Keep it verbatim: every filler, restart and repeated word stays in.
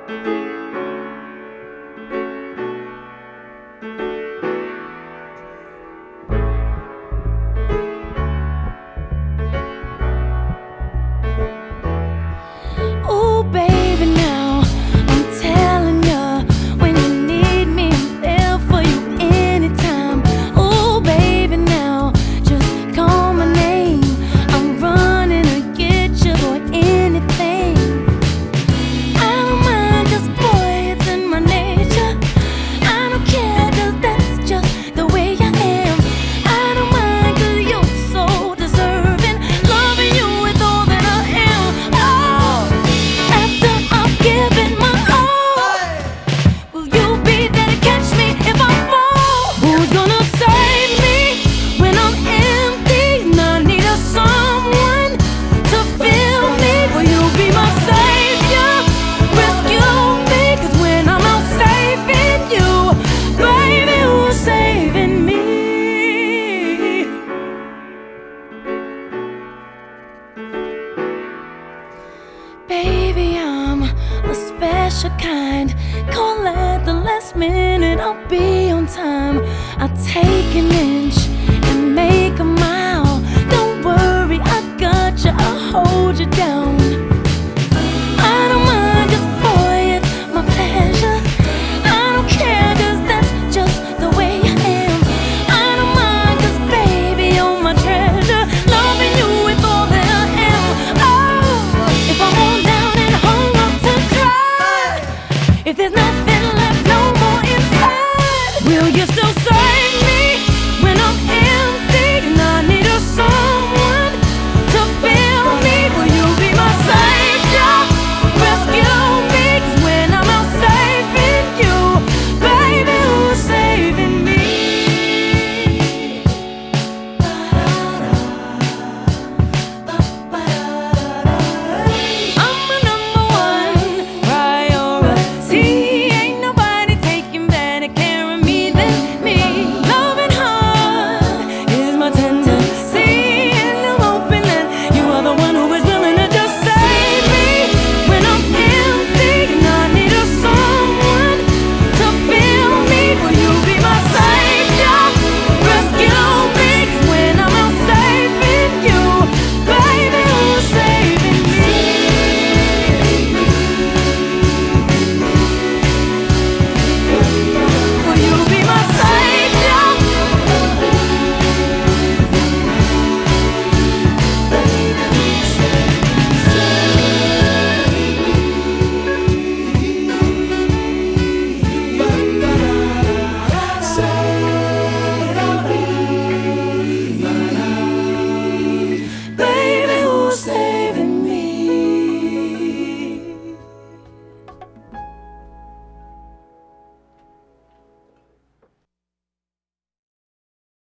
Ooh, baby, now I'm telling ya, when you need me, I'm there for you anytime. Ooh, baby, now just call my name. I'm running to get you for anything. I don't mind, 'cause boy, it's in my nature. I don't care, 'cause that's just the way I am. I don't mind, 'cause you're so deserving, loving you with all that I am. Oh, after I've given my all, will you be there to catch me if I fall? Who's gonna save me when I'm empty and I need a someone to fill me? Will you be my savior? Rescue me, 'cause when I'm out saving you, baby, who's saving me? Baby, I'm a special kind. Call at the last minute, I'll be on time. I take an inch and make a mile. Don't worry, I got you, I'll hold you down.